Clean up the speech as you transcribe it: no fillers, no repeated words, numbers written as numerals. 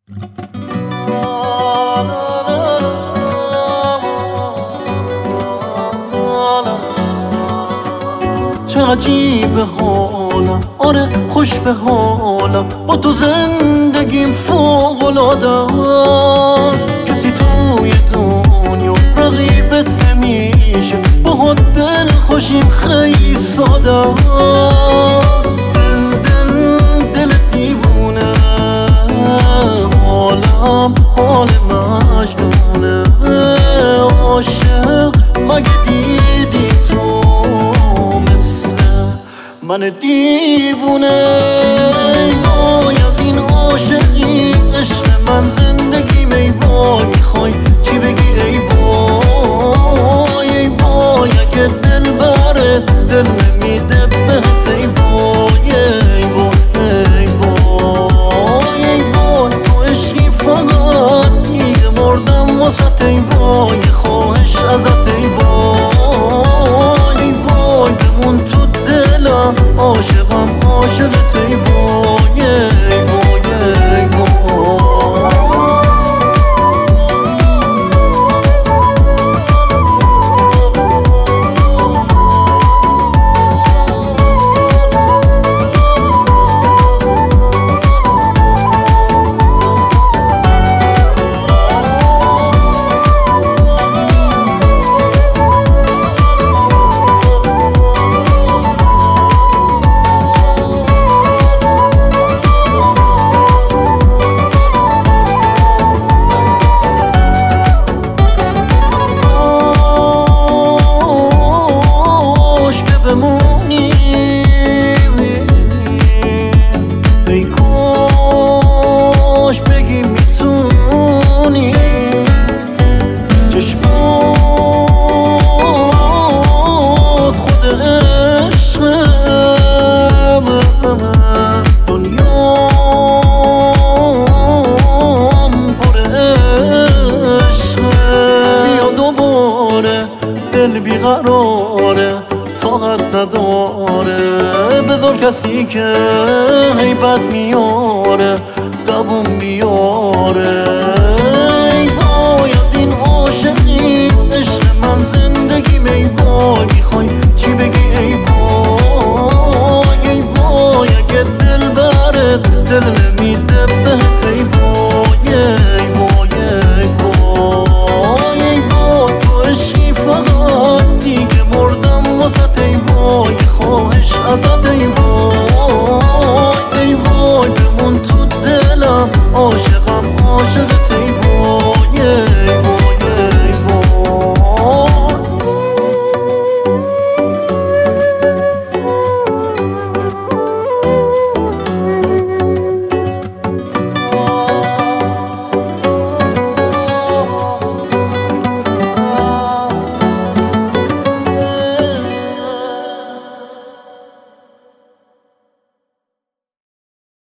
چه عجیب حالم، آره خوش به حالم، با تو زندگیم فوق‌العاده است. کسی توی دنیا رقیبت نمیشه، با دل خوشیم خیلی ساده است. دل دیوونه، حالم حال مجنونه، عاشق مگه دیدی تو من دیوونه؟ وای از این عاشقی عشق من زندگیم، ای وای میخوای چی بگی؟ ای وای ای وای اگه دل برت دل نمیده بهت، ای وای ای وای ای وای ای وای تو عشقی فقط دیگه مردم واسه، ای وای خواهش ازت، ای وای ای وای بمون تو دلم، عاشقم عاشقت، ای وای ای وای ای وای. ای کاش بگی میتونی چشمات خود عشقم، دنیام پر عشقه. بیا دوباره دل بیقراره، طاقت نداره، بذار کسی که هیبت میاره دووم بیاره. ای وای از این عاشقی عشق من زندگیم، ای وای میخوای چی بگی؟ ای وای ای وای اگه دل برت دل نمیده بهت، ای وای ای وای ای وای ای وای تو عشقی فقط دیگه مردم واسه، ای وای خواهش ازت، ای